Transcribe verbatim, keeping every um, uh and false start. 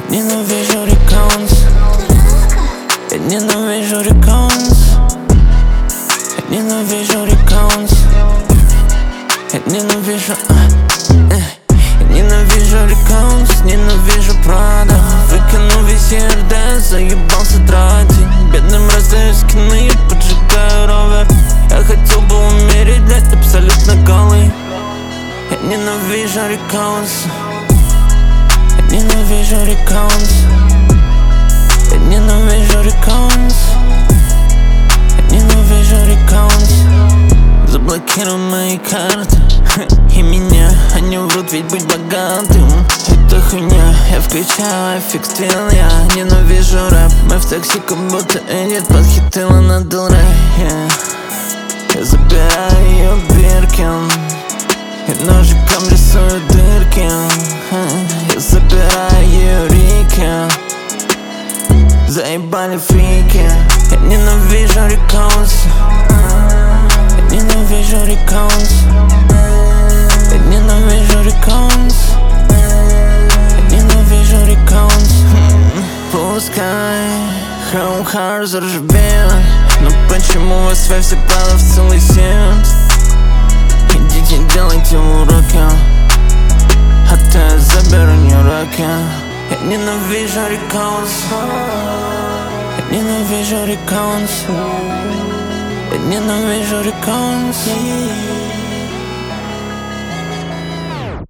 Ненавижу рекаунс. Я ненавижу рекаунс. Я ненавижу рекаунс. Я ненавижу э, э. Я ненавижу рекаунс, ненавижу Прада. Выкину весь РД, заебался тратить. Бедным раздаю скины, поджигаю ровер. Я хотел бы умереть, блядь, абсолютно голый. Я ненавижу рекаунс. Я ненавижу рекаунс. Я ненавижу рекаунс. Я ненавижу рекаунс. Заблокируй мои карты и меня, они врут, ведь быть богатым это хуйня. Я включаю фикс твил, я ненавижу рэп. Мы в такси, как будто Эдит подхитила на Дел Рей, yeah. Я забираю ее Биркин и ножиком рисую дырки. Я забираю ее Рики, заебали фрики. Я ненавижу рекаунс. Я ненавижу рекаунс. Я ненавижу рекаунс. Я ненавижу рекаунс. Пускай Chrome Heart заржавеет, но почему вас связь всегда в целый сет? Идите делайте уроки, а то я заберу не руки. Я ненавижу рекаунс. Я ненавижу рекаунс. Я ненавижу рекаунс.